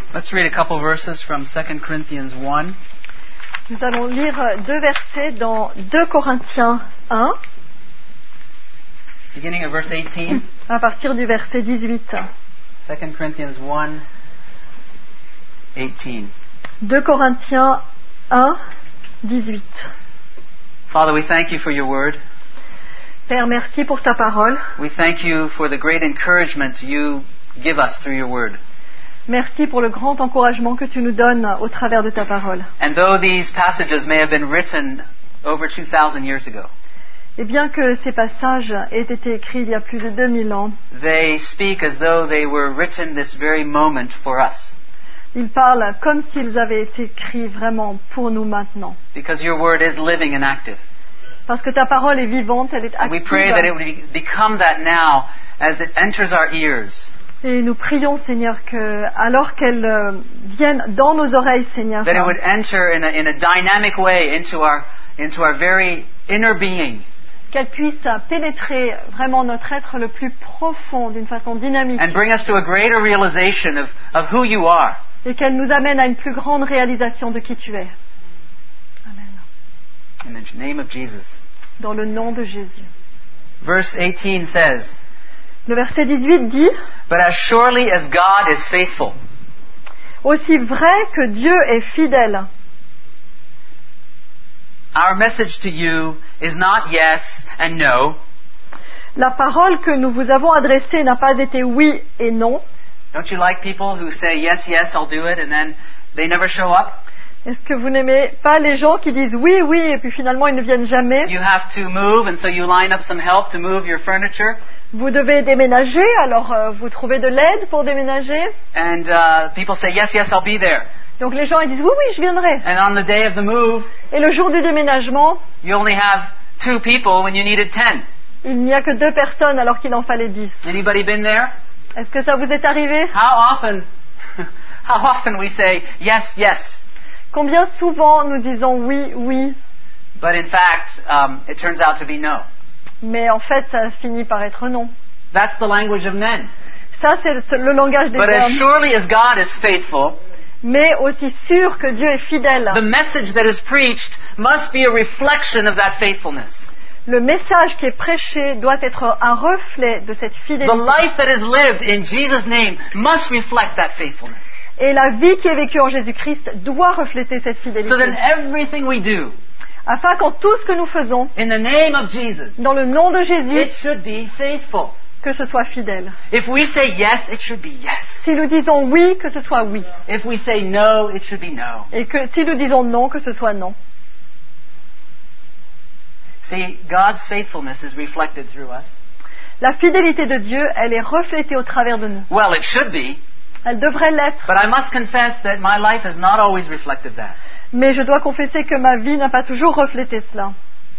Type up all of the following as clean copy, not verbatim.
Let's read a couple verses from 2 Corinthians 1. Nous allons lire 2 versets dans 2 Corinthiens 1, Beginning at verse 18. à partir du verset 18. 2 Corinthians 1, 18. 2 Corinthiens 1, 18. Father, we thank you for your word. Père, merci pour ta parole. We thank you for the great encouragement you give us through your word. Merci pour le grand encouragement que tu nous donnes au travers de ta parole. And though these passages may have been written over 2,000 years ago, Et bien que ces passages aient été écrits il y a plus de 2000 ans, they speak as though they were written this very moment for us. ils parlent comme s'ils avaient été écrits vraiment pour nous maintenant. Because your word is living and active. Parce que ta parole est vivante, elle est And we pray that it active. would become that now as it enters our ears. Et nous prions, Seigneur, que alors qu'elle vienne dans nos oreilles, Seigneur, That it would enter in a dynamic way into our very inner being. qu'elle puisse pénétrer vraiment notre être le plus profond d'une façon dynamique And bring us to a greater realization of who you are. et qu'elle nous amène à une plus grande réalisation de qui tu es. Amen. In the name of Jesus. Dans le nom de Jésus. Verse 18 says, Le verset 18 dit, But as surely as God is faithful, aussi vrai que Dieu est fidèle. our message to you is not yes and no. La parole que nous vous avons adressée n'a pas été oui et non. Don't you like people who say, yes, yes, I'll do it, and then they never show up? Est-ce que vous n'aimez pas les gens qui disent oui, oui, et puis finalement ils ne viennent jamais? You have to move, and so you line up some help to move your furniture. Vous devez déménager, alors vous trouvez de l'aide pour déménager. And people say, yes, yes, I'll be there. Donc les gens ils disent oui, oui, je viendrai. And on the day of the move, Et le jour du déménagement, you only have 2 people when you needed 10. il n'y a que 2 personnes alors qu'il en fallait 10. Anybody been there? Est-ce que ça vous est arrivé? How often we say, yes, yes. Combien souvent nous disons oui, oui, But in fact, it turns out to be no. mais en fait ça finit par être non. That's the language of men. Ça c'est le langage des But as hommes. surely as God is faithful, Mais aussi sûr que Dieu est fidèle. the message that is preached must be a reflection of that faithfulness. Le message qui est prêché doit être un reflet de cette The fidélité. life that is lived in Jesus' name must reflect that faithfulness. Et la vie qui est vécue en Jésus-Christ doit refléter cette fidélité. So that everything we do Afin qu'en tout ce que nous faisons, in the name of Jesus, dans le nom de Jésus, it should be faithful. que ce soit fidèle. If we say yes, it should be yes. Si nous disons oui, que ce soit oui. If we say no, it should be no. Et que si nous disons non, que ce soit non. See, God's faithfulness is reflected through us. La fidélité de Dieu, elle est reflétée au travers de nous. Well, it should be, Elle devrait l'être. but I must confess that my life has not always reflected that. Mais je dois confesser que ma vie n'a pas toujours reflété cela.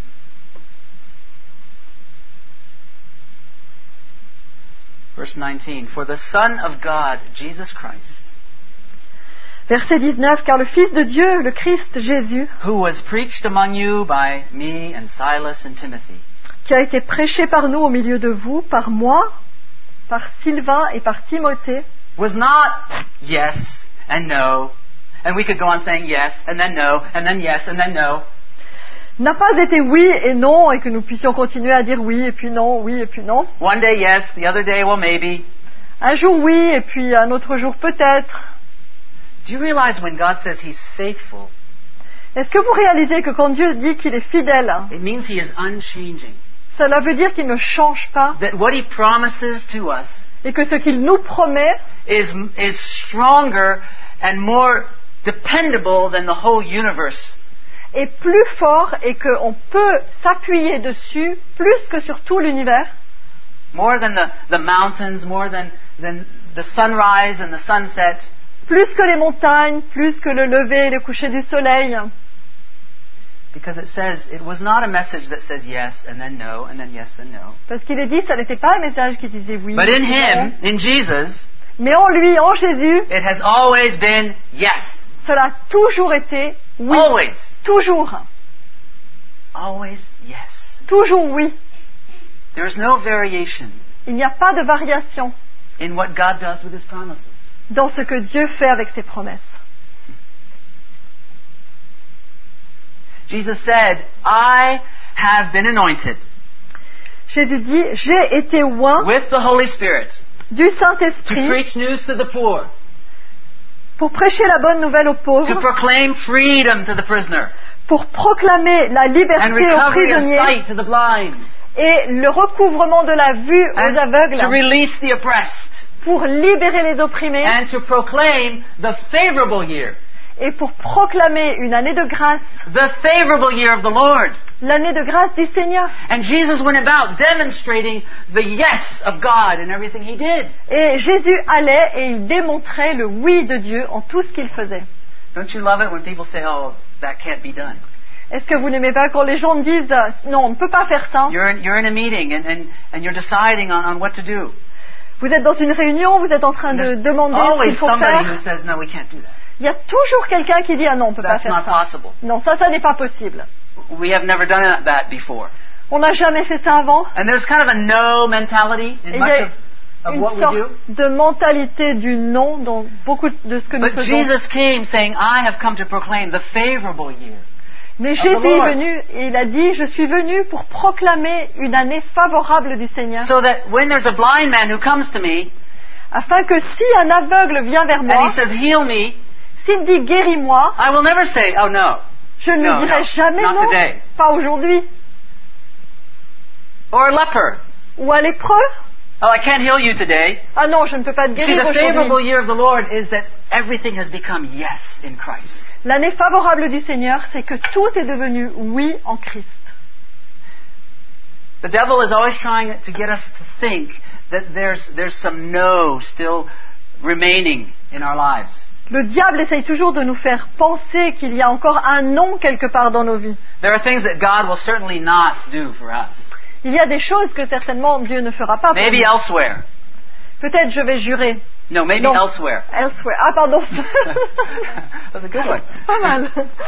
Verse 19, For the Son of God, Jesus Christ, Verset 19, car le Fils de Dieu, le Christ Jésus, who was preached among you by me and Silas and Timothy, qui a été prêché par nous au milieu de vous, par moi, par Sylvain et par Timothée, was not yes and no, and we could go on saying yes and then no, and then yes and then no. n'a pas été oui et non, et que nous puissions continuer à dire oui et puis non, oui et puis non. One day yes, the other day, well, maybe. Un jour oui, et puis un autre jour peut-être. Do you realize when God says He's faithful, Est-ce que vous réalisez que quand Dieu dit qu'il est fidèle, it means He is unchanging? cela veut dire qu'il ne change pas, That what He promises to us et que ce qu'il nous promet is stronger and more dependable than the whole universe. est plus fort et qu'on peut s'appuyer dessus plus que sur tout l'univers, More than the mountains, more than the sunrise and the sunset. plus que les montagnes, plus que le lever et le coucher du soleil. Because it says, it was not a message that says yes and then no and then yes then no. Parce qu'il est dit, ça n'était pas un message qui disait oui. But in ou Him, non. in Jesus, Mais en lui, en Jésus, it has always been yes. cela a toujours été oui. Always. Toujours. Always yes. Toujours oui. There is no variation Il n'y a pas de variation in what God does with His promises. dans ce que Dieu fait avec ses promesses. Jesus said, I have been anointed Jésus dit, j'ai été oint with the Holy Spirit du to Saint-Esprit preach news to the poor, pour prêcher la bonne nouvelle aux to pauvres, proclaim freedom to the prisoner, pour proclamer la and liberté aux recovery of prisonniers sight to the blind, et le recouvrement de la vue aux and to aveugles, release the oppressed, pour libérer les opprimés and to proclaim the favorable year, et pour proclamer une année de grâce, the favorable year of the Lord. l'année de grâce du Seigneur. And Jesus went about demonstrating the yes of God in everything he did. Et Jésus allait et il démontrait le oui de Dieu en tout ce qu'il faisait. Don't you love it when people say, oh, that can't be done? Est-ce que vous n'aimez pas quand les gens disent non, on ne peut pas faire ça? You're in a meeting and you're deciding on what to do. Vous êtes dans une réunion, vous êtes en train de There's demander ce always qu'il faut somebody who faire. says, no, we can't do that. Il y a toujours quelqu'un qui dit ah non, on ne peut pas That's faire not ça. possible. Non, ça n'est pas possible. We have never done that before. On n'a jamais fait ça avant. And there's kind of a no mentality Et in il y much a of une what we sorte do. de mentalité du non dans beaucoup de ce que nous But faisons. Jesus came saying, I have come to proclaim the favorable year. Mais of the Jésus est Lord. venu et il a dit, je suis venu pour proclamer une année favorable du Seigneur, So that when there's a blind man who comes to me afin que si un aveugle vient vers and moi, he says, heal me, s'il dit guéris-moi, I will never say, oh no. je ne No, lui dirai no, jamais not non, today. pas aujourd'hui. Or a leper. Ou à lépreux, Oh, I can't heal you today. ah non, je ne peux pas te You see, guérir the favorable aujourd'hui. year of the Lord is that everything has become yes in Christ. L'année favorable du Seigneur, c'est que tout est devenu oui en Christ. The devil is always trying to get us to think that there's some no still remaining in our lives. Le diable essaye toujours de nous faire penser qu'il y a encore un non quelque part dans nos vies. There are things that God will certainly not do for us. Il y a des choses que certainement Dieu ne fera pas pour Maybe nous. elsewhere. Peut-être je vais jurer. No, maybe Non. elsewhere. Elsewhere. Ah, pardon. That's a good one. Pas mal.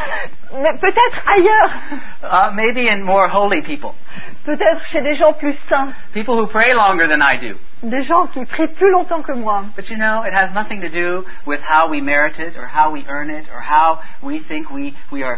Mais peut-être ailleurs. Maybe in more holy people. Peut-être chez des gens plus saints. People who pray longer than I do. Des gens qui prient plus longtemps que moi. But you know, it has nothing to do with how we merit it or how we earn it or how we think we are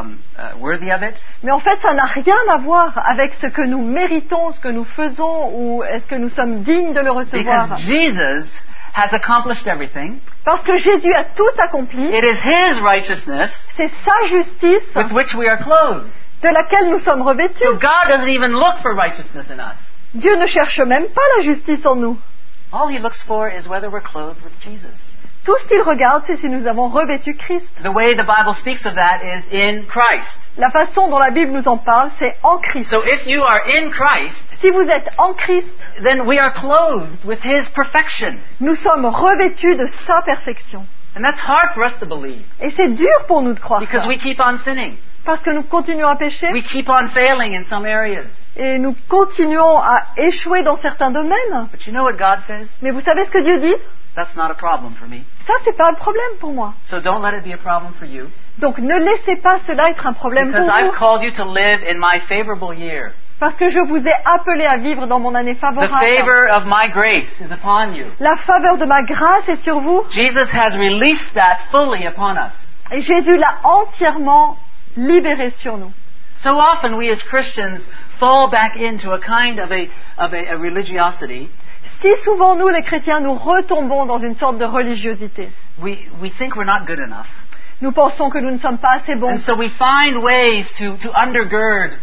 worthy of it. Mais en fait, ça n'a rien à voir avec ce que nous méritons, ce que nous faisons ou est-ce que nous sommes dignes de le recevoir. Because Jesus has accomplished everything. Parce que Jésus a tout accompli. It is His righteousness C'est sa justice with which we are clothed. de laquelle nous sommes revêtus. So God doesn't even look for righteousness in us. Dieu ne cherche même pas la justice en nous. All He looks for is whether we're clothed with Jesus. Tout ce qu'il regarde, c'est si nous avons revêtu Christ. The way the Bible speaks of that is in Christ. La façon dont la Bible nous en parle, c'est en Christ. So if you are in Christ, Si vous êtes en Christ, then we are clothed with His perfection. nous sommes revêtus de sa perfection. And that's hard for us to believe Et c'est dur pour nous de croire because ça. we keep on sinning. Parce que nous continuons à pécher We keep on failing in some areas. et nous continuons à échouer dans certains domaines. But you know what God says? Mais vous savez ce que Dieu dit? That's not a problem for me. Ça, c'est pas un problème pour moi. So don't let it be a problem for you. Donc ne laissez pas cela être un problème pour Because I've vous. called you to live in my favorable year. Parce que je vous ai appelé à vivre dans mon année The favorable. favor of my grace is upon you. La faveur de ma grâce est sur vous. Jesus has released that fully upon us. Et Jésus l'a entièrement libéré sur nous. So often we as Christians fall back into a kind of a religiosity. Si souvent nous, les chrétiens, nous retombons dans une sorte de religiosité. We think we're not good enough. Nous pensons que nous ne sommes pas assez bons. And so we find ways to undergird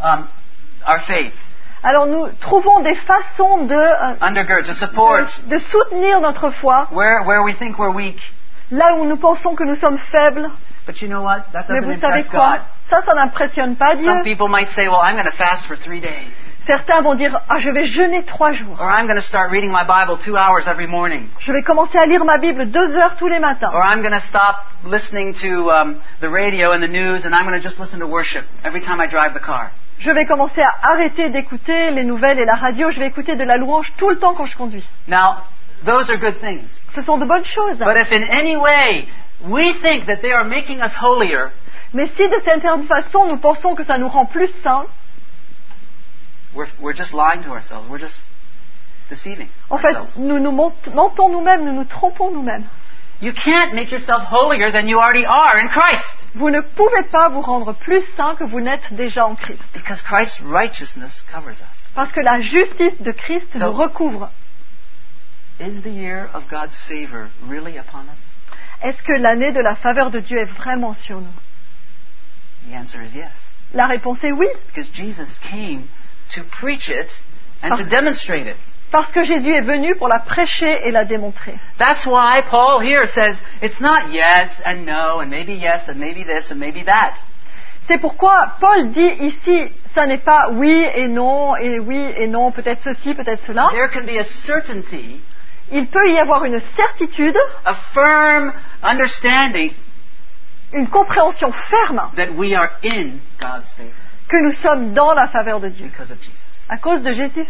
our faith. Alors nous trouvons des façons Undergird, to support de soutenir notre foi where we think we're weak. là où nous pensons que nous sommes faibles. But you know what? That Mais doesn't vous savez impress quoi? God. Ça n'impressionne pas Dieu. Some people might say, well, I'm going to fast for 3 days. Certains vont dire, ah, je vais jeûner 3 jours. Or I'm going to start reading my Bible 2 hours every morning. Je vais commencer à lire ma Bible 2 heures tous les matins. Or I'm going to stop listening to the radio and the news and I'm going to just listen to worship every time I drive the car. Je vais commencer à arrêter d'écouter les nouvelles et la radio. Je vais écouter de la louange tout le temps quand je conduis. Now, those are good things. Ce sont de bonnes choses. But if in any way we think that they are making us holier, Mais si de certaine façon nous pensons que ça nous rend plus saints, we're just lying to ourselves. We're just deceiving En fait, ourselves. nous nous mentons nous-mêmes, nous nous trompons nous-mêmes. You can't make yourself holier than you already are in Christ. Vous ne pouvez pas vous rendre plus saint que vous n'êtes déjà en Christ. Because Christ's righteousness covers us. Parce que la justice de Christ nous recouvre. Is the year of God's favor really upon us? Est-ce que l'année de la faveur de Dieu est vraiment sur nous? The answer is yes. La réponse est oui. Because Jesus came to preach it and to demonstrate it. Parce que Jésus est venu pour la prêcher et la démontrer. That's why Paul here says it's not yes and no and maybe yes and maybe this and maybe that. C'est pourquoi Paul dit ici, ça n'est pas oui et non, peut-être ceci, peut-être cela. There can be a certainty, Il peut y avoir une certitude, a firm understanding une compréhension ferme that we are in God's favor que nous sommes dans la faveur de Dieu because of Jesus. à cause de Jésus.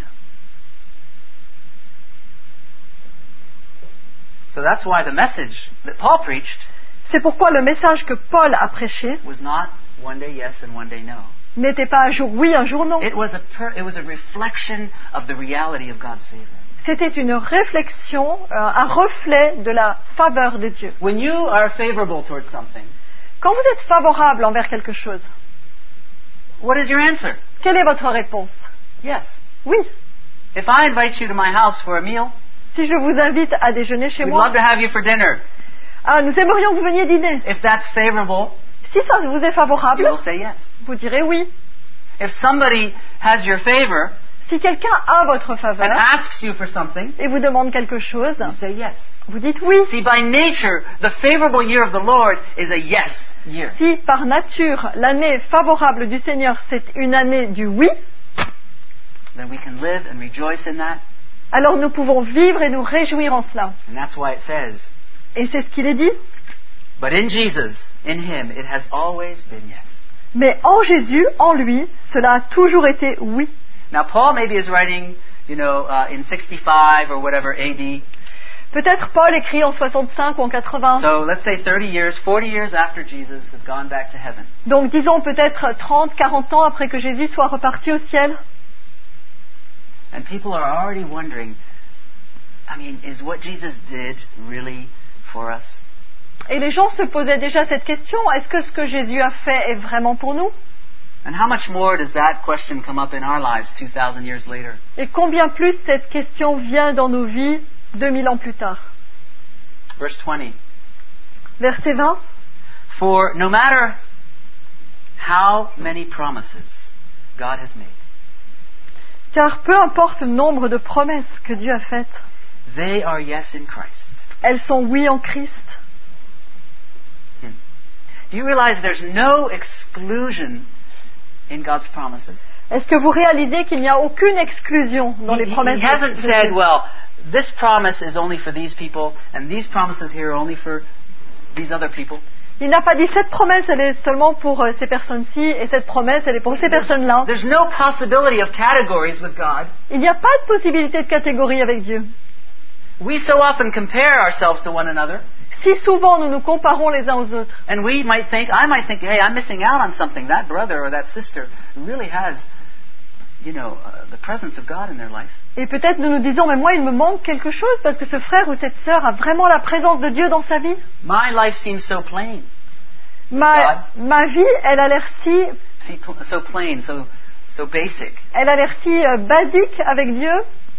So that's why the message that Paul preached C'est pourquoi le message que Paul a prêché was not one day yes and one day no. n'était pas un jour oui, un jour non. It was a reflection of the reality of God's favor. C'était une réflexion, un reflet de la faveur de Dieu. When you are favorable towards something, Quand vous êtes favorable envers quelque chose, what is your answer? quelle est votre réponse? Yes. Oui. If I invite you to my house for a meal, Si je vous invite à déjeuner chez we'd moi, love to have you for dinner. nous aimerions que vous veniez dîner. If that's favorable, Si ça vous est favorable, you will say yes. vous direz oui. If somebody has your favor Si quelqu'un a votre and faveur asks you for something, et vous demande quelque chose, you say yes. vous dites oui. See, by nature, the favorable year of the Lord is a yes year. Si par nature l'année favorable du Seigneur c'est une année du oui, Then we can live and rejoice in that. alors nous pouvons vivre et nous réjouir en cela. And that's why it says, Et c'est ce qu'il est dit. but in Jesus, in Him, it has always been yes. Mais en Jésus, en lui, cela a toujours été oui. Now, Paul maybe is writing, in 65 or whatever AD. Peut-être Paul écrit en 65 ou en 80. So let's say 30 years, 40 years after Jesus has gone back to heaven. Donc disons peut-être 30, 40 ans après que Jésus soit reparti au ciel. And people are already wondering, is what Jesus did really for us? Et les gens se posaient déjà cette question, est-ce que ce que Jésus a fait est vraiment pour nous? And how much more does that question come up in our lives 2,000 years later? Et combien plus cette question vient dans nos vies 2000 ans plus tard? Verse 20. Verset 20. For no matter how many promises God has made, Car peu importe le nombre de promesses que Dieu a faites, they are yes in Christ. elles sont oui en Christ. Do you realize there's no exclusion in God's promises? Est-ce que vous réalisez qu'il n'y a aucune exclusion dans les promesses He de hasn't Dieu? said, well, this promise is only for these people, and these promises here are only for these other people. Il n'a pas dit cette promesse elle est seulement pour ces personnes-ci et cette promesse elle est pour ces personnes-là. There's no possibility of categories with God. Il n'y a pas de possibilité de catégorie avec Dieu. We so often compare ourselves to one another, Si souvent nous nous comparons les uns aux autres, and I might think, hey, I'm missing out on something. That brother or that sister really has, the presence of God in their life. et peut-être nous nous disons, mais moi il me manque quelque chose parce que ce frère ou cette sœur a vraiment la présence de Dieu dans sa vie. My life seems so plain. Ma vie, elle a l'air So plain, so basic. elle a l'air si basique avec Dieu.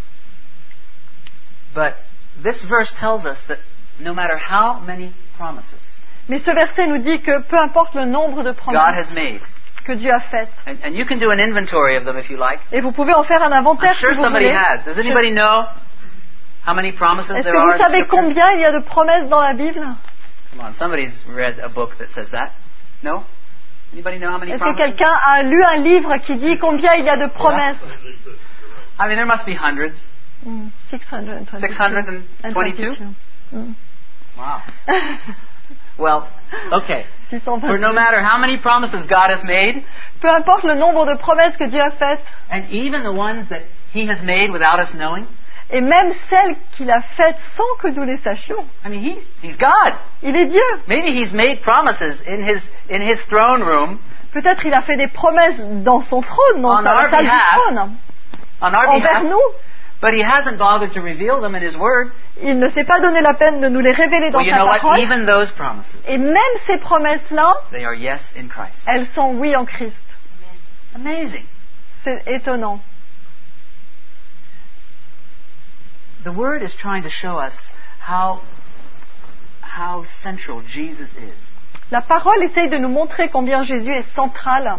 But this verse tells us that no matter how many promises Mais ce verset nous dit que peu importe le nombre de God promesses has made, que Dieu a faites, and you can do an inventory of them if you like. et vous pouvez en faire un inventaire I'm si sure vous somebody voulez. has. Does anybody know how many promises Est-ce there que are vous in the savez scriptures? combien il y a de promesses dans la Bible? Come on, somebody's read a book that says that. No? Anybody know how many Est-ce que promises? quelqu'un a lu un livre qui dit combien il y a de promesses? There must be hundreds. 622. 622? Mm. Wow. Well, okay. 622. For no matter how many promises God has made, Peu importe le nombre de promesses que Dieu a faites, and even the ones that He has made without us knowing, et même celles qu'il a faites sans que nous les sachions, He's God. il est Dieu. Maybe He's made promises in His throne room Peut-être il a fait des promesses dans son trône, dans On la our salle du behalf. trône, on our envers behalf, nous. But He hasn't bothered to reveal them in His Word. Il ne s'est pas donné la peine de nous les révéler dans Well, you sa know what? parole. Even those promises, Et même ces promesses-là, they are yes in Christ. elles sont oui en Christ. Amazing. C'est étonnant. The Word is trying to show us how central Jesus is. La parole essaye de nous montrer combien Jésus est central.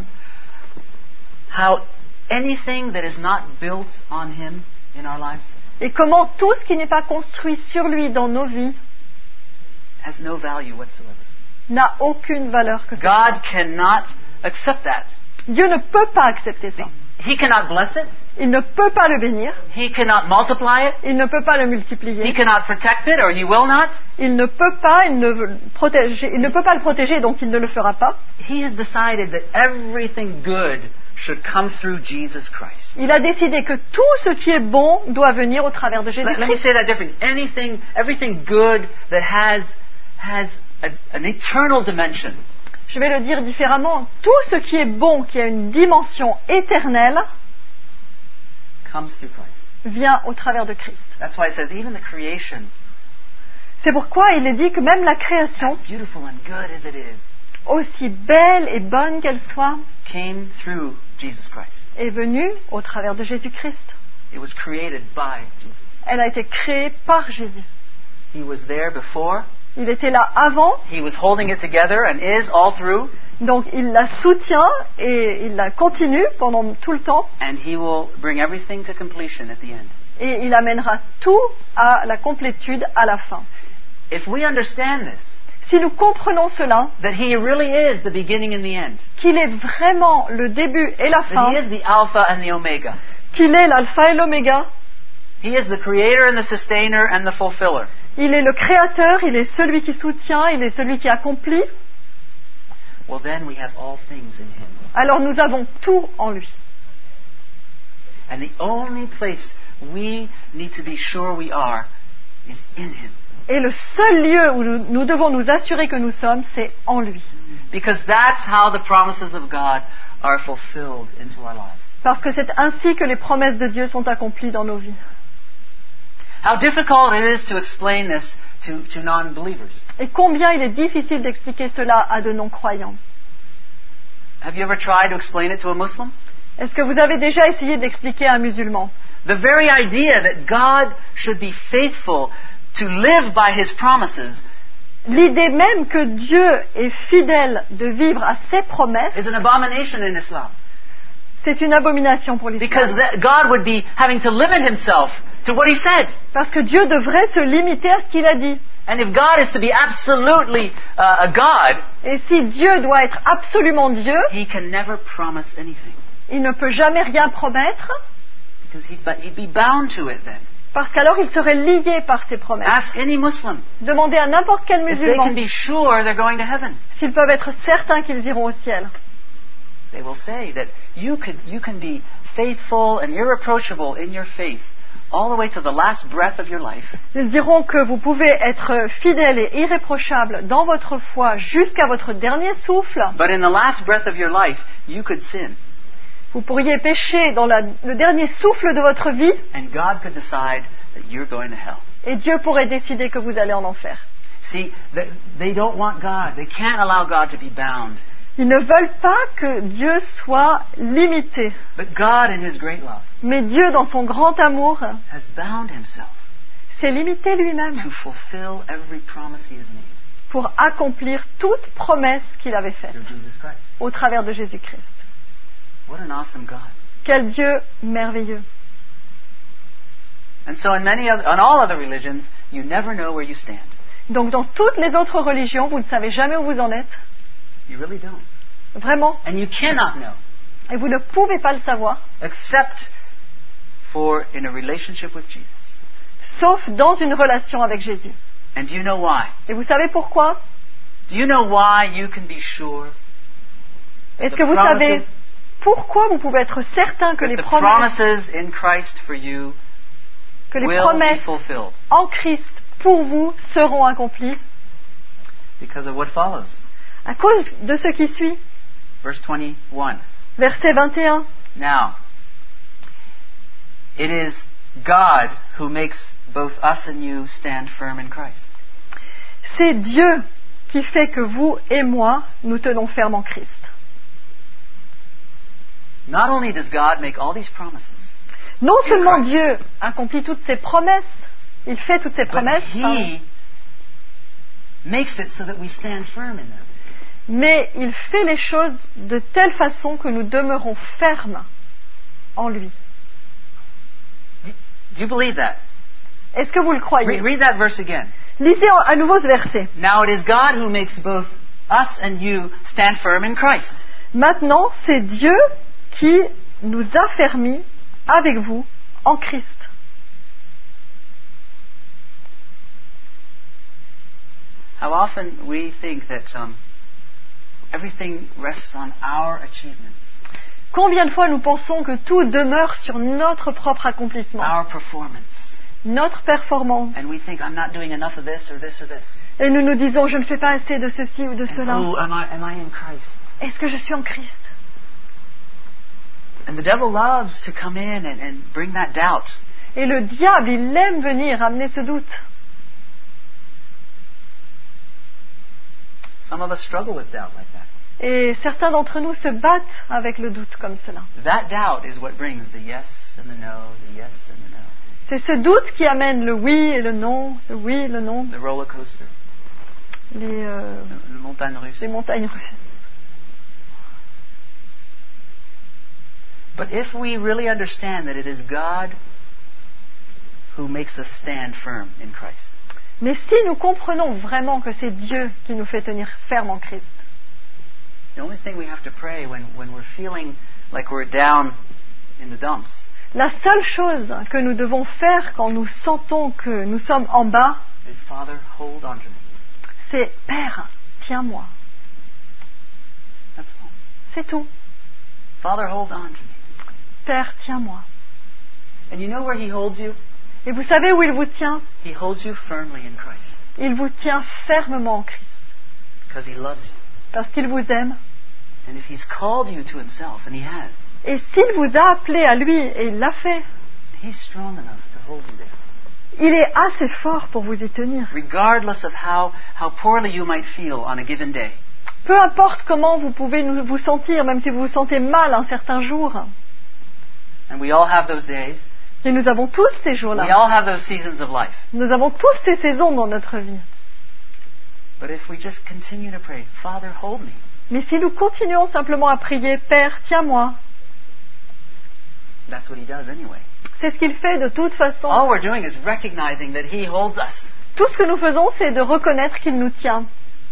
How anything that is not built on Him in our lives Et comment tout ce qui n'est pas construit sur lui dans nos vies has no value whatsoever. n'a aucune valeur que ça. God cannot accept that. Dieu ne peut pas accepter ça. He cannot bless it. Il ne peut pas le bénir. He cannot multiply it. Il ne peut pas le He multiplier. cannot protect it, or He will not. Il ne peut pas le protéger, donc il ne le fera pas. He has decided that everything good should come through Jesus Christ. Il a décidé que tout ce qui est bon doit venir au travers de Let me Jésus-Christ. say that differently. Everything good that has an eternal dimension Je vais le dire différemment. Tout ce qui est bon, qui a une dimension éternelle, comes through Christ. vient au travers de Christ. That's why it says even the creation, C'est pourquoi il est dit que même la as création, beautiful and good as it is, aussi belle et bonne qu'elle soit, came through Jesus Christ. est venue au travers de Jésus-Christ. It was created by Jesus. Elle a été créée par Jésus. He was there before. Il était là avant, He was holding it together and is all through. donc il la soutient et il la continue pendant tout le temps And He will bring everything to completion at the end. et il amènera tout à la complétude à la fin. If we understand this, Si nous comprenons cela, that He really is the beginning and the end, qu'il est vraiment le début et la that fin, He is the Alpha and the Omega, qu'il est l'alpha et l'oméga, He is the Creator and the Sustainer and the Fulfiller, il est le créateur, il est celui qui soutient, il est celui qui accomplit, well then we have all things in Him. alors nous avons tout en lui. And the only place we need to be sure we are is in Him. Et le seul lieu où nous devons nous assurer que nous sommes, c'est en lui. Because that's how the promises of God are fulfilled into our lives. Parce que c'est ainsi que les promesses de Dieu sont accomplies dans nos vies. How difficult it is to explain this to non-believers. Et combien il est difficile d'expliquer cela à de non-croyants. Have you ever tried to explain it to a Muslim? Est-ce que vous avez déjà essayé d'expliquer à un musulman? The very idea that God should be faithful to live by His promises L'idée même que Dieu est fidèle de vivre à ses promesses, is an abomination in Islam. c'est une abomination pour Because l'islam. God would be having to limit Himself to what He said. Parce que Dieu devrait se limiter à ce qu'il a dit. And if God is to be absolutely a God, Et si Dieu doit être absolument Dieu, He can never promise anything. il ne peut jamais rien promettre, Because he'd be bound to it then. parce qu'alors il serait lié par ses promesses. Ask any Muslim Demandez à n'importe quel if they musulman can be sure they're going to heaven. s'ils peuvent être certains qu'ils iront au ciel. They will say that you can be faithful and irreproachable in your faith all the way to the last breath of your life. Ils diront que vous pouvez être fidèle et irréprochable dans votre foi jusqu'à votre dernier souffle. But in the last breath of your life, you could sin. Vous pourriez pécher dans le dernier souffle de votre vie And God could decide that you're going to hell. et Dieu pourrait décider que vous allez en enfer. See, they don't want God. They can't allow God to be bound. Ils ne veulent pas que Dieu soit limité. But God, in His great love, Mais Dieu, dans son grand amour, has bound Himself s'est limité lui-même to fulfill every promise He has made pour accomplir toute promesse qu'il avait faite through Jesus Christ. au travers de Jésus-Christ. What an awesome God. Quel Dieu merveilleux. And so in all other religions, you never know where you stand. Donc dans toutes les autres religions, vous ne savez jamais où vous en êtes. You really don't. Vraiment. And you cannot know Et vous ne pouvez pas le savoir, except for in a relationship with Jesus. sauf dans une relation avec Jésus. And do you know why? Et vous savez pourquoi? Do you know why you can be sure Est-ce the que vous savez promises- pourquoi vous pouvez être certain que that les the promesses, promises in Christ for you will be fulfilled? en Christ pour vous seront accomplies? Because of what follows. À cause de ce qui suit. Verse 21. Verset 21. Now, it is God who makes both us and you stand firm in Christ. C'est Dieu qui fait que vous et moi, nous tenons ferme en Christ. Not only does God make all these promises, Non seulement Dieu accomplit toutes ses promesses, il fait toutes ses but promesses, He makes it so that we stand firm in them. mais il fait les choses de telle façon que nous demeurons fermes en lui. Do you believe that? Est-ce que vous le croyez? Read that verse again. Lisez à nouveau ce verset. Now it is God who makes both us and you stand firm in Christ. Maintenant, c'est Dieu qui nous a fermis avec vous en Christ. How often we think that everything rests on our achievements, Combien de fois nous pensons que tout demeure sur notre propre accomplissement, our performance, notre performance, and we think I'm not doing enough of this or this or this. et nous nous disons je ne fais pas assez de ceci ou de cela. Oh, am I in Christ? Est-ce que je suis en Christ? And the devil loves to come in and bring that doubt. Et le diable, il aime venir amener ce doute. Some of us struggle with doubt like that. Et certains d'entre nous se battent avec le doute comme cela. That doubt is what brings the yes and the no, the yes and the no, C'est ce doute qui amène le oui et le non, le oui et le non, the roller coaster, les the montagne russe. montagnes russes. But if we really understand that it is God who makes us stand firm in Christ, Mais si nous comprenons vraiment que c'est Dieu qui nous fait tenir ferme en Christ, the only thing we have to pray when we're feeling like we're down in the dumps la seule chose que nous devons faire quand nous sentons que nous sommes en bas, is, Father, hold on to me. c'est « Père, tiens-moi That's all. ». C'est tout. Father, hold on to me. « Père, tiens-moi And you know where He holds you? ». Et vous savez où il vous tient? He holds you firmly in Christ Il vous tient fermement en Christ, because He loves you. parce qu'il vous aime. And if He's called you to Himself, and He has, Et s'il vous a appelé à lui, et il l'a fait, He's strong enough to hold you there, il est assez fort pour vous y tenir. regardless of how poorly you might feel on a given day. Peu importe comment vous pouvez vous sentir, même si vous vous sentez mal un certain jour. And we all have those days. Et nous avons tous ces We jours-là. all have those seasons of life. Nous avons tous ces saisons dans notre vie. But if we just continue to pray, Father, hold me, Mais si nous continuons simplement à prier, Père, tiens-moi, that's what He does anyway. c'est ce qu'il fait de toute façon. All we're doing is recognizing that He holds us. Tout ce que nous faisons, c'est de reconnaître qu'il nous tient.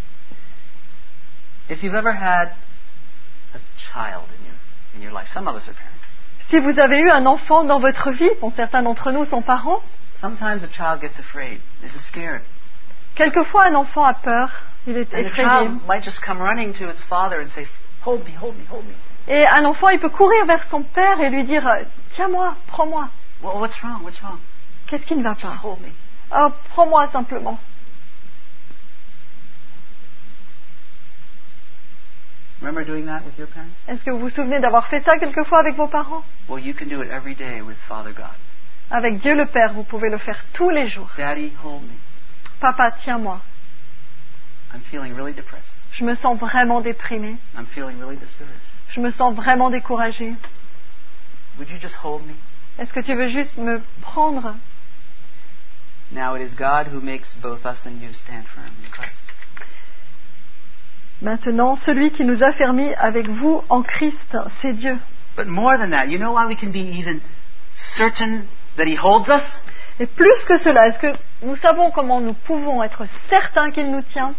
If you've ever had a child in your life, some of us are parents. Si vous avez eu un enfant dans votre vie, bon, certains d'entre nous sont parents, Sometimes a child gets afraid, is scared. quelquefois un enfant a peur, il est And the effrayé. child might just come running to its father and say, hold me, hold me, hold me. Et un enfant, il peut courir vers son père et lui dire, tiens-moi, prends-moi. Well, what's wrong? What's wrong? Qu'est-ce qui ne va Just pas? hold me. Oh, prends-moi simplement. Remember doing that with your parents? Est-ce que vous vous souvenez d'avoir fait ça quelquefois avec vos parents? Well, you can do it every day with Father God. Avec Dieu le Père, vous pouvez le faire tous les jours. Daddy, hold me. Papa, tiens-moi. I'm feeling really depressed. Je me sens vraiment déprimée. I'm feeling really discouraged. Je me sens vraiment découragée. Would you just hold me? Est-ce que tu veux juste me prendre? Now it is God who makes both us and you stand firm in Christ. Maintenant, celui qui nous a fermis avec vous en Christ, c'est Dieu. But more than that, you know why we can be even certain that He holds us? Et plus que cela, est-ce que nous savons comment nous pouvons être certains qu'il nous tient?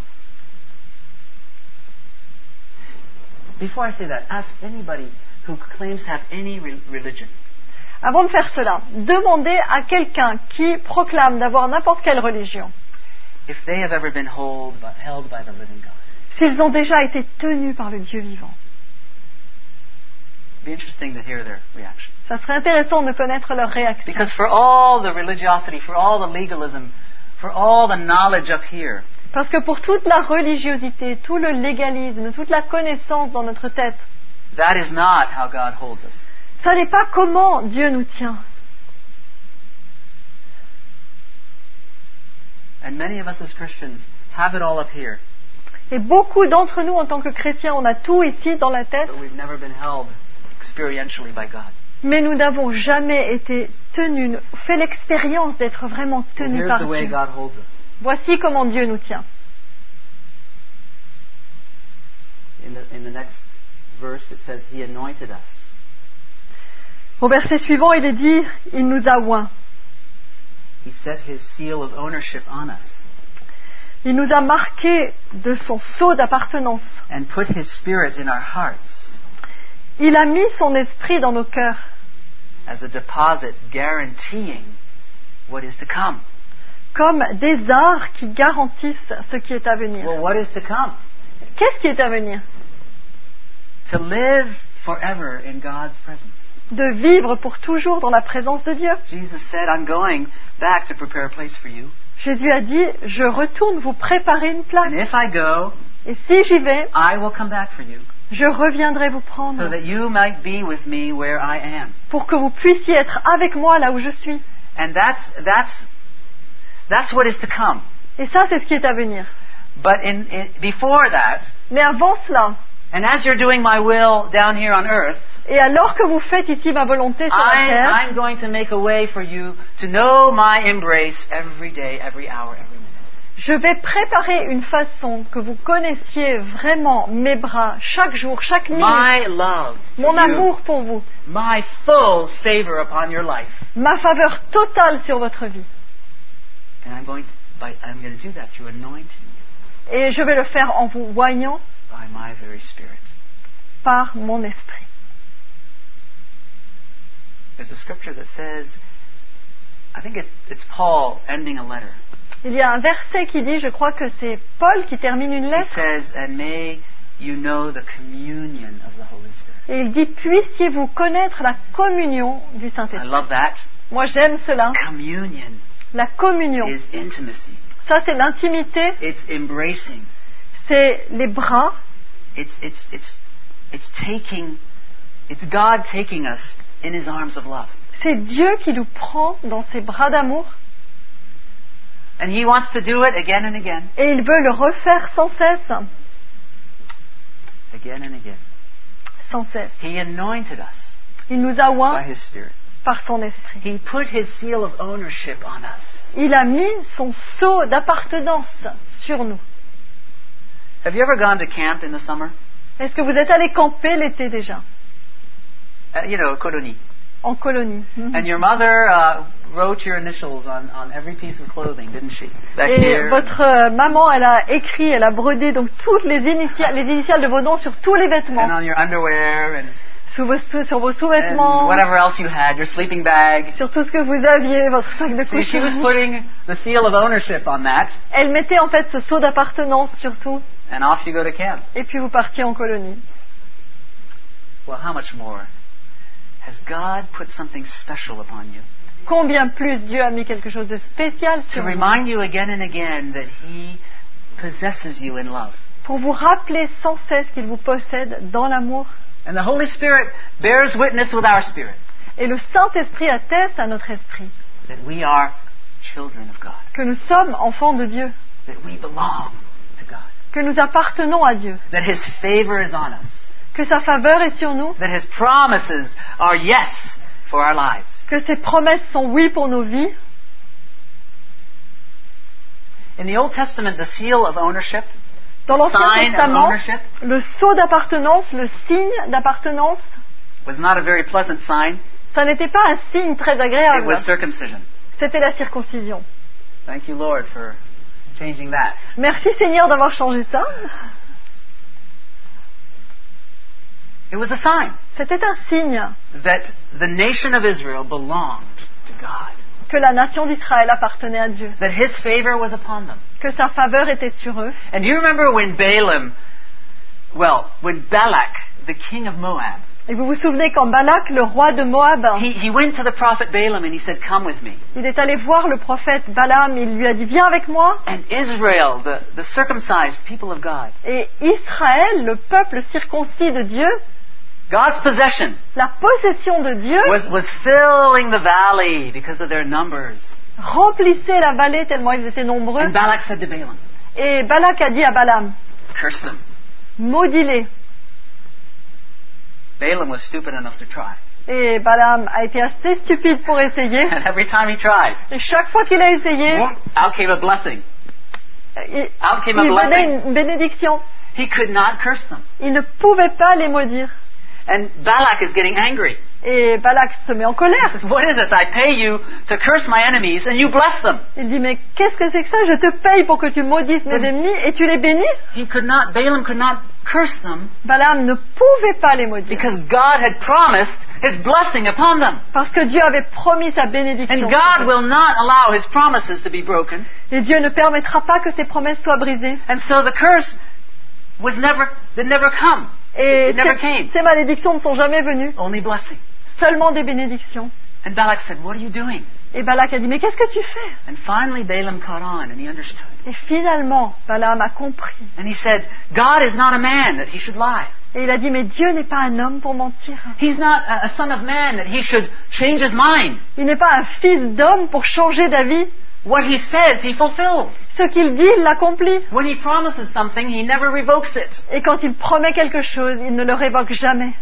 Before I say that, ask anybody who claims to have any religion. Avant de faire cela, demandez à quelqu'un qui proclame d'avoir n'importe quelle religion If they have ever been held by the living God. s'ils ont déjà été tenus par le Dieu vivant. It'd be interesting to hear their reaction. Ça serait intéressant de connaître leur réaction. Because for all the religiosity, for all the legalism, for all the knowledge up here, Parce que pour toute la religiosité, tout le légalisme, toute la connaissance dans notre tête, that is not how God holds us. ça n'est pas comment Dieu nous tient. And many of us as Christians have it all up here, Et beaucoup d'entre nous, en tant que chrétiens, on a tout ici dans la tête, but we've never been held experientially by God. mais nous n'avons jamais été tenus, fait l'expérience d'être vraiment And tenus here's par the way Dieu. God holds us. Voici comment Dieu nous tient. In the next verse it says, He anointed us. Au verset suivant, il est dit, il nous a oints. He set His seal of ownership on us Il nous a marqués de son sceau d'appartenance. and put His Spirit in our hearts Il a mis son esprit dans nos cœurs as a deposit guaranteeing what is to come. comme des arts qui garantissent ce qui est à venir. Well, what is to come? Qu'est-ce qui est à venir? To live forever in God's presence. De vivre pour toujours dans la présence de Dieu. Jesus said, I'm going back to prepare a place for you. Jésus a dit, je retourne vous préparer une place. And if I go, Et si j'y vais, I will come back for you, je reviendrai vous so prendre that you might be with me where I am. pour que vous puissiez être avec moi là où je suis. And that's what is to come. Et ça, c'est ce qui est à venir. But before that, Mais avant cela, and as you're doing my will down here on earth, et alors que vous faites ici ma volonté sur la terre, I'm going to make a way for you to know my embrace every day, every hour, every minute. je vais préparer une façon que vous connaissiez vraiment mes bras chaque jour, chaque minute, My love, mon for you, amour pour vous, my full favor upon your life. ma faveur totale sur votre vie. And I'm going to do that through anointing you Et je vais le faire en vous oignant by my very Spirit. par mon esprit. There's a scripture that says, I think it's Paul ending a letter. Il y a un verset qui dit, je crois que c'est Paul qui termine une He lettre, says, and may you know the communion of the Holy Spirit. et il dit, puissiez-vous connaître la communion du I Saint-Esprit. love that. Moi j'aime cela, Communion la communion. is intimacy. Ça c'est l'intimité, It's embracing. c'est les bras, It's God taking us in His arms of love. c'est Dieu qui nous prend dans ses bras d'amour, And He wants to do it again and again. et il veut le refaire sans cesse, Again and again. sans cesse. He anointed us Il nous a by oints His Spirit. par son esprit. He put His seal of ownership on us. Il a mis son sceau d'appartenance sur nous. Have you ever gone to camp in the summer? Est-ce que vous êtes allé camper l'été déjà, Koroni. en colonie? And your mother wrote your initials on every piece of clothing, didn't she? Back Et here. votre maman, elle a écrit, elle a brodé donc toutes les initiales de vos noms sur tous les And vêtements, on your underwear and sur vos and sous-vêtements, whatever else you had, your sleeping bag. sur tout ce que vous aviez, votre sac de See, she was couchage. putting the seal of ownership on that, Elle mettait en fait ce sceau d'appartenance sur tout, and off you go to camp. et puis vous partiez en colonie. Well, how much more has God put something special upon you Combien plus Dieu a mis quelque chose de spécial to sur vous, remind you again and again that He possesses you in love. pour vous rappeler sans cesse qu'il vous possède dans l'amour. And the Holy Spirit bears witness with our spirit Et le Saint-Esprit atteste à notre esprit that we are children of God, que nous sommes enfants de Dieu, that we belong to God, que nous appartenons à Dieu, that His favor is on us, que sa faveur est sur nous, that His promises are yes for our lives. que ses promesses sont oui pour nos vies. In the Old Testament, the seal of ownership, Dans l'Ancien sign of Testament, ownership, le sceau d'appartenance, le signe d'appartenance, was not a very pleasant sign. ça n'était pas un signe très It agréable. was circumcision. C'était la circoncision. Thank you, Lord, for changing that. Merci Seigneur d'avoir changé ça. It was a sign C'était un signe that the nation of Israel belonged to God, que la nation d'Israël appartenait à Dieu, that His favor was upon them. que sa faveur était sur eux. And do you remember when Balak, the king of Moab, Et vous vous souvenez quand Balak, le roi de Moab, he went to the prophet Balaam and he said, come with me. il est allé voir le prophète Balaam, il lui a dit viens avec moi. And Israel, the circumcised people of God, Et Israël, le peuple circoncis de Dieu, God's possession, la possession de Dieu, was filling the valley because of their numbers. remplissaient la vallée tellement ils étaient nombreux. And Balak said to Balaam, Et Balak a dit à Balaam, curse them. maudis-les. Balaam was stupid enough to try. Et Balaam a été assez stupide pour essayer. And every time he tried, Et chaque fois qu'il a essayé, out came a blessing. il Out came a venait blessing. une bénédiction. He could not curse them. Il ne pouvait pas les maudire. And Balak is getting angry. Et Balak se met en He colère. says, what is this? I pay you to curse my enemies and you bless them. Il dit, mais qu'est-ce que c'est que ça? Je te paye pour que tu maudisses mes ennemis et tu les bénis. Balaam could not curse them Balaam ne pouvait pas les maudire. because God had promised His blessing upon them. Parce que Dieu avait promis sa bénédiction. And God will not allow His promises to be broken. Et Dieu ne permettra pas que ses promesses soient brisées. And so the curse did never come. Et It never came. ces malédictions ne sont jamais venues. Only blessing. Seulement des bénédictions. And Balak said, what are you doing? Et Balak a dit, mais qu'est-ce que tu fais? And finally Balaam caught on and he understood. Et finalement, Balaam a compris. And he said, God is not a man that he should lie. Et il a dit, mais Dieu n'est pas un homme pour mentir. He's not a son of man that he should change his mind. Il n'est pas un fils d'homme pour changer d'avis. What he says, he fulfills. Ce qu'il dit, il l'accomplit. When he promises something, he never revokes it. Et quand il promet quelque chose, il ne le révoque jamais.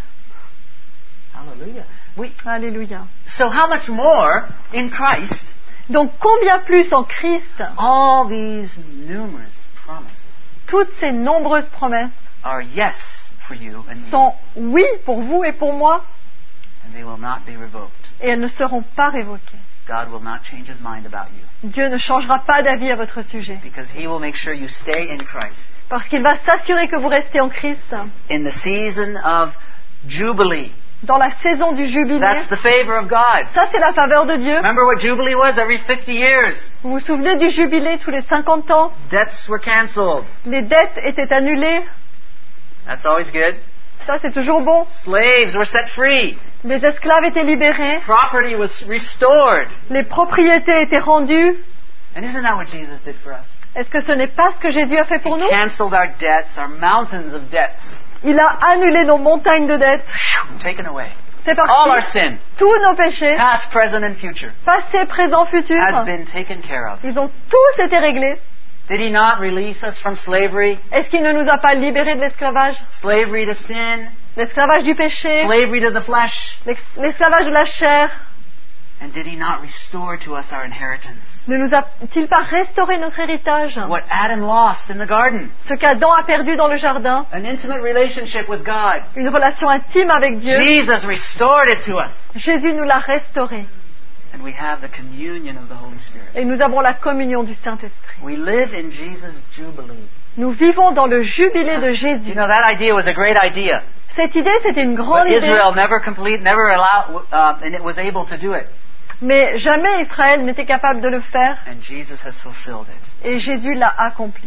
Hallelujah. Alléluia. So how much more in Christ, Donc combien plus en Christ, all these numerous promises toutes ces nombreuses promesses are yes for you and me, sont oui pour vous et pour moi, and they will not be revoked. et elles ne seront pas révoquées. God will not change his mind about you Dieu ne changera pas d'avis à votre sujet, because he will make sure you stay in Christ. parce qu'il va s'assurer que vous restez en Christ. In the season of Jubilee, Dans la saison du jubilé, that's the favor of God. ça c'est la faveur de Dieu. Remember what Jubilee was? Every 50 years, Vous vous souvenez du jubilé tous les 50 ans? debts were canceled. Les dettes étaient annulées. That's always good. Ça c'est toujours bon. Slaves were set free. Les esclaves étaient libérés. Property was restored. Les propriétés étaient rendues. And isn't that what Jesus did for us? Est-ce que ce n'est pas ce que Jésus a fait pour He nous? canceled our debts, our mountains of debts, Il a annulé nos montagnes de dettes. taken away. C'est All our parti. sin, Tous nos péchés, past, present, and future, passé, présent, futur, has been taken care of. ils ont tous été réglés. Did he not release us from slavery? Est-ce qu'il ne nous a pas libérés de l'esclavage? Slavery to sin, L'esclavage du péché, slavery to the flesh. l'esclavage de la chair. And did he not restore to us our inheritance? Ne nous a-t-il pas restauré notre héritage? What Adam lost in the garden, Ce qu'Adam a perdu dans le jardin, an intimate relationship with God. une relation intime avec Dieu, Jesus restored it to us. Jésus nous l'a restauré. And we have the communion of the Holy Spirit. Et nous avons la communion du Saint-Esprit. We live in Jesus' Jubilee. Nous vivons dans le jubilé de You Jésus. know, that idea was a great idea. Cette idée, c'était une grande But idée. Israel never allowed, and it was able to do it. Mais jamais Israël n'était capable de le faire. And Jesus has fulfilled it. Et Jésus l'a accompli.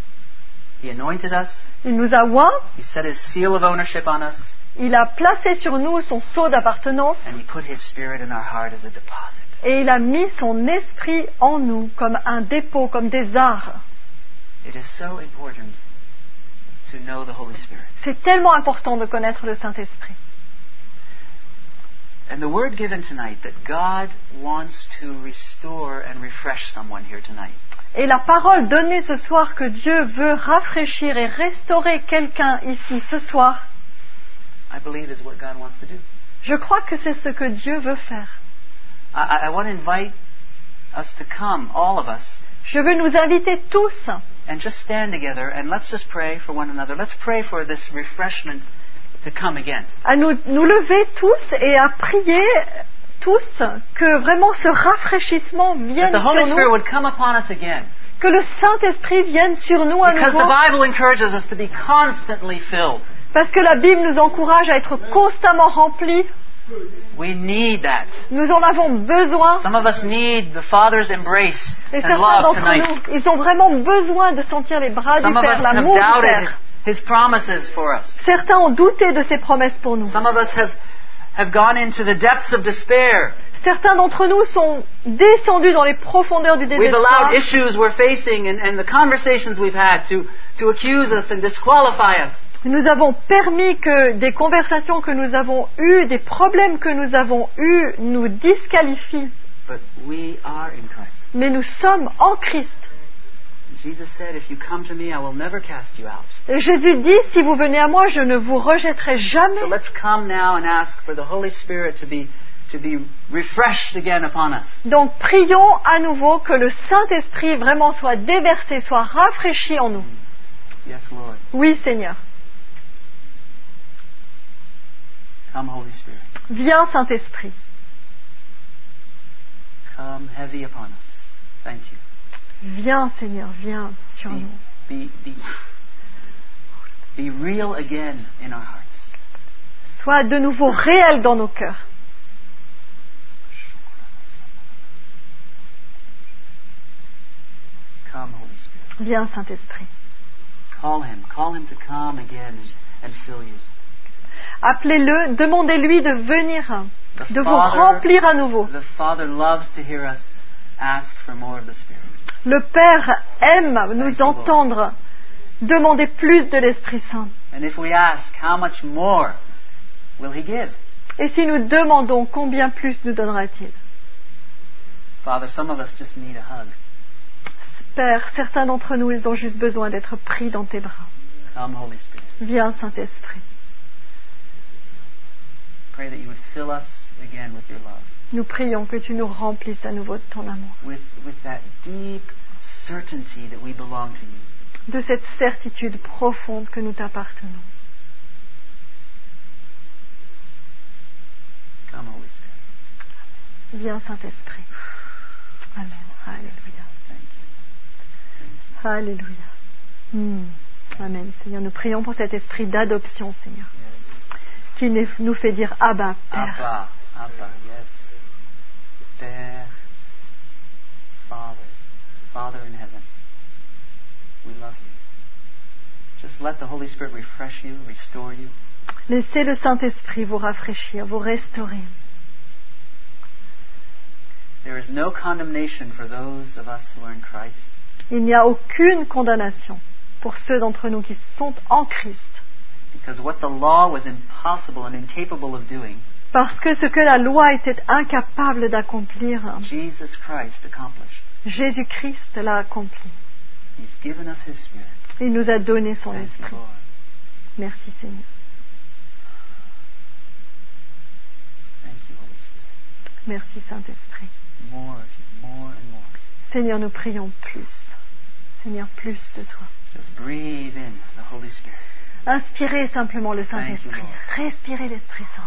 He anointed us. Il nous a oints. He set his seal of ownership on us. Il a placé sur nous son sceau d'appartenance. And he put his spirit in our heart as a deposit. Et il a mis son esprit en nous comme un dépôt, comme des arts. It is so important to know the Holy Spirit. C'est tellement important de connaître le Saint-Esprit. And the word given tonight that God wants to restore and refresh someone here tonight. Et la parole donnée ce soir que Dieu veut rafraîchir et restaurer quelqu'un ici ce soir, I believe is what God wants to do. je crois que c'est ce que Dieu veut faire. I want to invite us to come, all of us, Je veux nous inviter tous and just stand together and let's just pray for one another. Let's pray for this refreshment to come again. à nous lever tous et à prier tous que vraiment ce rafraîchissement That vienne the Holy sur Spirit nous, would come upon us again. que le Saint-Esprit vienne sur nous à Because the nouveau, Bible encourages us to be constantly filled. parce que la Bible nous encourage à être constamment remplis. We need that. Nous en avons besoin. Some of us need the Father's embrace Et and certains love d'entre tonight. nous, ils ont vraiment besoin de sentir les bras du Some of Père, us have l'amour du doubted Père. His promises for us. Certains ont douté de ses promesses pour nous. Some of us have gone into the depths of despair. Certains d'entre nous sont descendus dans les profondeurs du We've désespoir. allowed issues we're facing and the conversations we've had to accuse us and disqualify us. Nous avons permis que des conversations que nous avons eues, des problèmes que nous avons eus, nous disqualifient. But we are in Christ. mais nous sommes en Christ. Jesus said, if you come to me, I will never cast you out. Et Jésus dit, si vous venez à moi, je ne vous rejetterai jamais. So let's come now and ask for the Holy Spirit to be refreshed again upon us. Donc prions à nouveau que le Saint-Esprit vraiment soit déversé, soit rafraîchi en nous. Yes, Lord. Oui, Seigneur. Come, Holy Spirit. Viens, Saint-Esprit. Come heavy upon us. Thank you. Viens, Seigneur, viens sur nous. Be real again in our hearts. Sois de nouveau réel dans nos cœurs. Come, Holy Spirit. Viens, Saint-Esprit. Call him to come again and fill you. Appelez-le, demandez-lui de venir, de vous remplir à nouveau. The Father loves to hear us ask for more of the Spirit. Le Père aime nous entendre demander plus de l'Esprit Saint. And if we ask, how much more will He give? Et si nous demandons, combien plus nous donnera-t-il? Father, some of us just need a hug. Père, certains d'entre nous, ils ont juste besoin d'être pris dans tes bras. Come, Holy Spirit. Viens, Saint-Esprit. Pray that you would fill us again with your love. Nous prions que tu nous remplisses à nouveau de ton amour. With that deep certainty that we belong to you. De cette certitude profonde que nous t'appartenons. Come, Holy Spirit. Viens, Saint-Esprit. Amen. Alléluia. Thank you. Alléluia. Amen. Seigneur, nous prions pour cet esprit d'adoption, Seigneur, qui nous fait dire Abba, Père. Abba, Abba, yes. Père, Father in heaven, we love you. Just let the Holy Spirit refresh you, restore you. Laissez le Saint-Esprit vous rafraîchir, vous restaurer. There is no condemnation for those of us who are in Christ. Il n'y a aucune condamnation pour ceux d'entre nous qui sont en Christ. Because what the law was impossible and incapable of doing, Parce que ce que la loi était incapable d'accomplir, Jesus Christ accomplished. Jésus-Christ l'a accompli. He's given us His Spirit. Il nous a donné son Thank you, esprit. Lord. Merci, Seigneur. Thank you, Holy Spirit. Merci, Saint-Esprit. More of you, more and more. Seigneur, nous prions plus. Seigneur, plus de toi. Just breathe in the Holy Spirit. Inspirez simplement le Saint-Esprit. Thank you, Lord. Respirez l'Esprit Saint.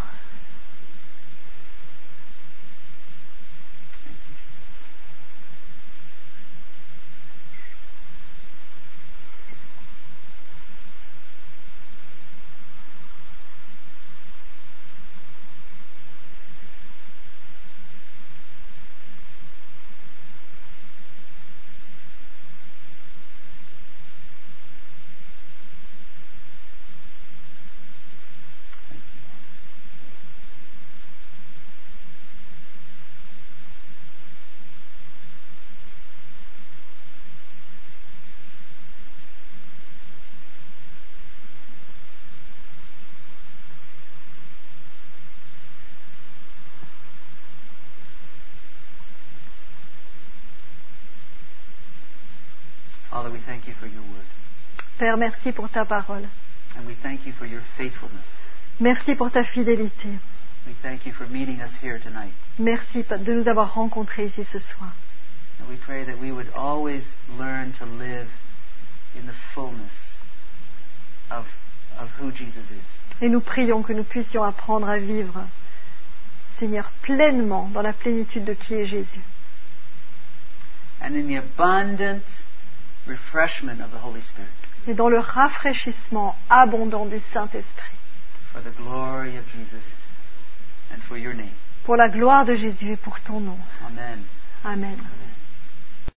Father, we thank you for your word. Père, merci pour ta parole. And we thank you for your faithfulness. Merci pour ta fidélité. We thank you for meeting us here tonight. Merci de nous avoir rencontrés ici ce soir. And we pray that we would always learn to live in the fullness of who Jesus is. Et nous prions que nous puissions apprendre à vivre, Seigneur, pleinement dans la plénitude de qui est Jésus. And in the abundant refreshment of the Holy Spirit. Et dans le rafraîchissement abondant du Saint-Esprit. For the glory of Jesus and for your name. Pour la gloire de Jésus et pour ton nom. Amen. Amen.